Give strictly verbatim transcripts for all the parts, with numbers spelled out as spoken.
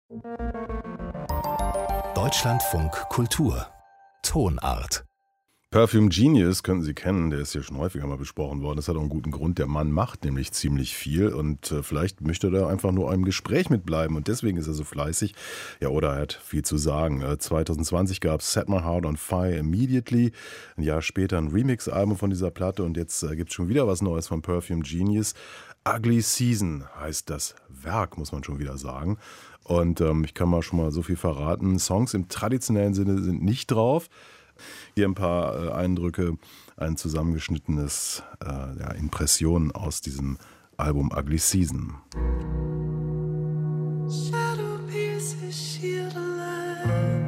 Deutschlandfunk Kultur Tonart. Perfume Genius könnten Sie kennen, der ist hier schon häufiger mal besprochen worden. Das hat auch einen guten Grund. Der Mann macht nämlich ziemlich viel und äh, vielleicht möchte er einfach nur im Gespräch mitbleiben und deswegen ist er so fleißig. Ja, oder er hat viel zu sagen. Äh, zwanzig zwanzig gab es Set My Heart on Fire Immediately. Ein Jahr später ein Remix-Album von dieser Platte und jetzt äh, gibt es schon wieder was Neues von Perfume Genius. Ugly Season heißt das Werk, muss man schon wieder sagen. Und ähm, ich kann mal schon mal so viel verraten. Songs im traditionellen Sinne sind nicht drauf. Hier ein paar äh, Eindrücke, ein zusammengeschnittenes äh, ja, Impressionen aus diesem Album Ugly Season. Shadow pieces shield alive.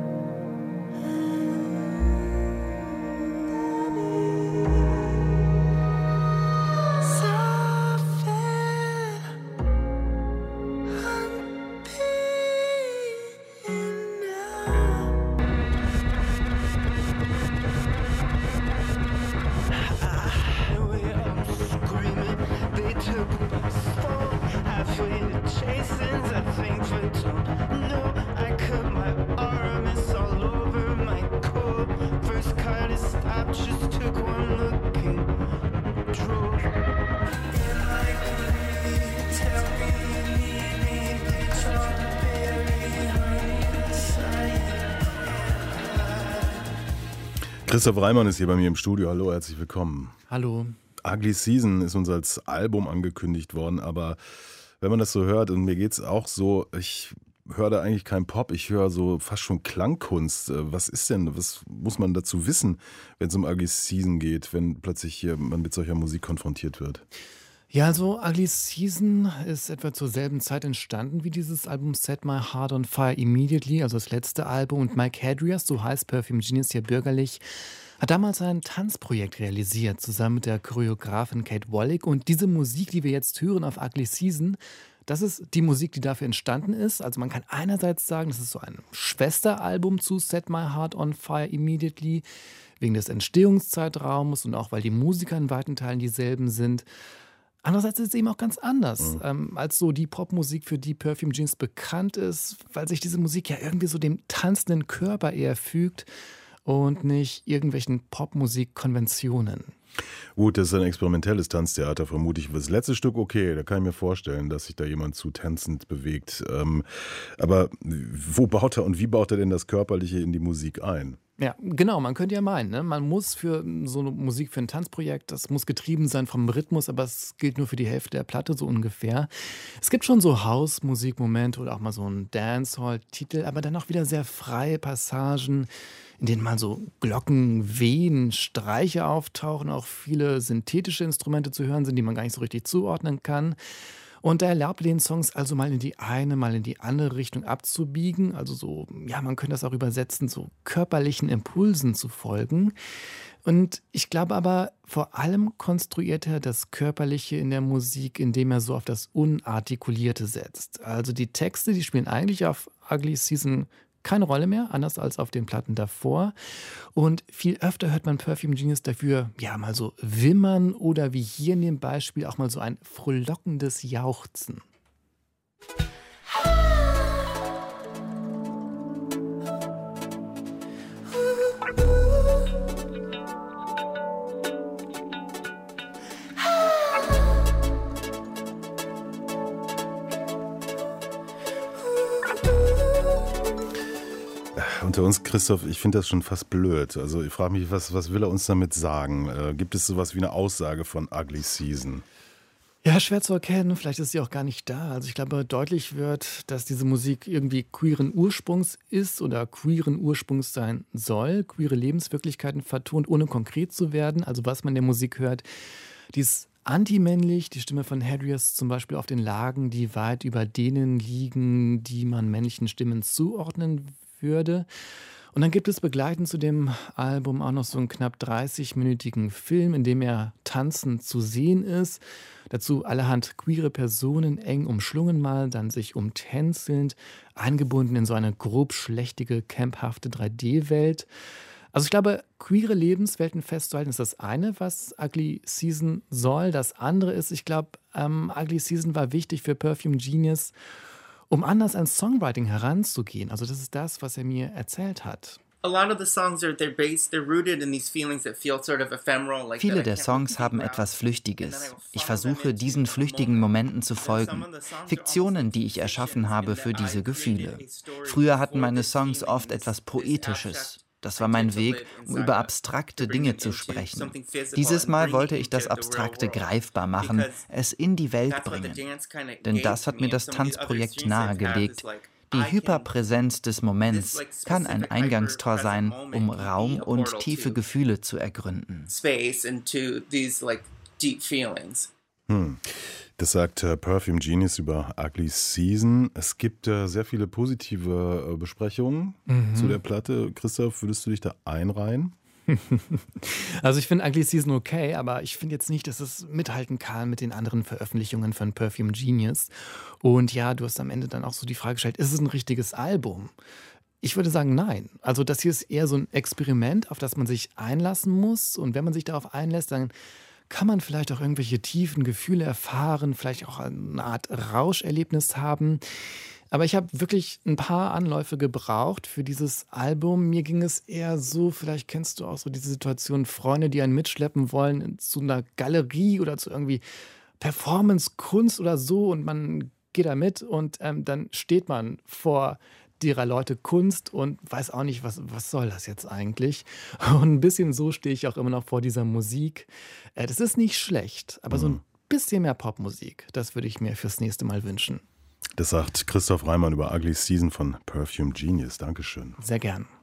Christoph Reimann ist hier bei mir im Studio. Hallo, herzlich willkommen. Hallo. Ugly Season ist uns als Album angekündigt worden, aber wenn man das so hört, und mir geht es auch so, ich höre da eigentlich keinen Pop, ich höre so fast schon Klangkunst. Was ist denn, was muss man dazu wissen, wenn es um Ugly Season geht, wenn plötzlich hier man mit solcher Musik konfrontiert wird? Ja, also Ugly Season ist etwa zur selben Zeit entstanden wie dieses Album Set My Heart on Fire Immediately, also das letzte Album. Und Mike Hadrias, so heißt Perfume Genius hier bürgerlich, hat damals ein Tanzprojekt realisiert, zusammen mit der Choreografin Kate Wollig. Und diese Musik, die wir jetzt hören auf Ugly Season, das ist die Musik, die dafür entstanden ist. Also man kann einerseits sagen, das ist so ein Schwesteralbum zu Set My Heart on Fire Immediately, wegen des Entstehungszeitraums und auch weil die Musiker in weiten Teilen dieselben sind. Andererseits ist es eben auch ganz anders mhm. ähm, als so die Popmusik, für die Perfume Genius bekannt ist, weil sich diese Musik ja irgendwie so dem tanzenden Körper eher fügt und nicht irgendwelchen Popmusikkonventionen. Gut, das ist ein experimentelles Tanztheater, vermute ich. Das letzte Stück, okay, da kann ich mir vorstellen, dass sich da jemand zu tänzend bewegt. Ähm, aber wo baut er und wie baut er denn das Körperliche in die Musik ein? Ja, genau, man könnte ja meinen, ne? Man muss für so eine Musik, für ein Tanzprojekt, das muss getrieben sein vom Rhythmus, aber es gilt nur für die Hälfte der Platte so ungefähr. Es gibt schon so House-Musikmomente oder auch mal so einen Dancehall-Titel, aber dann auch wieder sehr freie Passagen, in denen mal so Glocken, Wehen, Streiche auftauchen, auch viele synthetische Instrumente zu hören sind, die man gar nicht so richtig zuordnen kann. Und da erlaubt den Songs also mal in die eine, mal in die andere Richtung abzubiegen. Also so, ja, man könnte das auch übersetzen, so körperlichen Impulsen zu folgen. Und ich glaube aber, vor allem konstruiert er das Körperliche in der Musik, indem er so auf das Unartikulierte setzt. Also die Texte, die spielen eigentlich auf Ugly Season keine Rolle mehr, anders als auf den Platten davor. Und viel öfter hört man Perfume Genius dafür, ja, mal so wimmern oder wie hier in dem Beispiel auch mal so ein frohlockendes Jauchzen. Unter uns, Christoph, ich finde das schon fast blöd. Also ich frage mich, was, was will er uns damit sagen? Äh, gibt es sowas wie eine Aussage von Ugly Season? Ja, schwer zu erkennen, vielleicht ist sie auch gar nicht da. Also ich glaube, deutlich wird, dass diese Musik irgendwie queeren Ursprungs ist oder queeren Ursprungs sein soll, queere Lebenswirklichkeiten vertont, ohne konkret zu werden. Also was man in der Musik hört, die ist antimännlich, die Stimme von Hadrias zum Beispiel auf den Lagen, die weit über denen liegen, die man männlichen Stimmen zuordnen würde. Und dann gibt es begleitend zu dem Album auch noch so einen knapp dreißig-minütigen Film, in dem er tanzend zu sehen ist. Dazu allerhand queere Personen eng umschlungen mal, dann sich umtänzelnd, eingebunden in so eine grob schlechtige, camphafte drei D-Welt. Also ich glaube, queere Lebenswelten festzuhalten ist das eine, was Ugly Season soll. Das andere ist, ich glaube, ähm, Ugly Season war wichtig für Perfume Genius, um anders ans Songwriting heranzugehen. Also das ist das, was er mir erzählt hat. Viele der Songs haben etwas Flüchtiges. Ich versuche, diesen flüchtigen Momenten zu folgen. Fiktionen, die ich erschaffen habe für diese Gefühle. Früher hatten meine Songs oft etwas Poetisches. Das war mein Weg, um über abstrakte Dinge zu sprechen. Dieses Mal wollte ich das Abstrakte greifbar machen, es in die Welt bringen. Denn das hat mir das Tanzprojekt nahegelegt. Die Hyperpräsenz des Moments kann ein Eingangstor sein, um Raum und tiefe Gefühle zu ergründen. Hm. Das sagt äh, Perfume Genius über Ugly Season. Es gibt äh, sehr viele positive äh, Besprechungen mhm. zu der Platte. Christoph, würdest du dich da einreihen? Also ich finde Ugly Season okay, aber ich finde jetzt nicht, dass es mithalten kann mit den anderen Veröffentlichungen von Perfume Genius. Und ja, du hast am Ende dann auch so die Frage gestellt, ist es ein richtiges Album? Ich würde sagen, nein. Also das hier ist eher so ein Experiment, auf das man sich einlassen muss. Und wenn man sich darauf einlässt, dann kann man vielleicht auch irgendwelche tiefen Gefühle erfahren, vielleicht auch eine Art Rauscherlebnis haben. Aber ich habe wirklich ein paar Anläufe gebraucht für dieses Album. Mir ging es eher so, vielleicht kennst du auch so diese Situation, Freunde, die einen mitschleppen wollen zu einer Galerie oder zu irgendwie Performance-Kunst oder so und man geht da mit und ähm, dann steht man vor derer Leute Kunst und weiß auch nicht, was, was soll das jetzt eigentlich? Und ein bisschen so stehe ich auch immer noch vor dieser Musik. Äh, das ist nicht schlecht, aber mhm. so ein bisschen mehr Popmusik, das würde ich mir fürs nächste Mal wünschen. Das sagt Christoph Reimann über Ugly Season von Perfume Genius. Dankeschön. Sehr gern.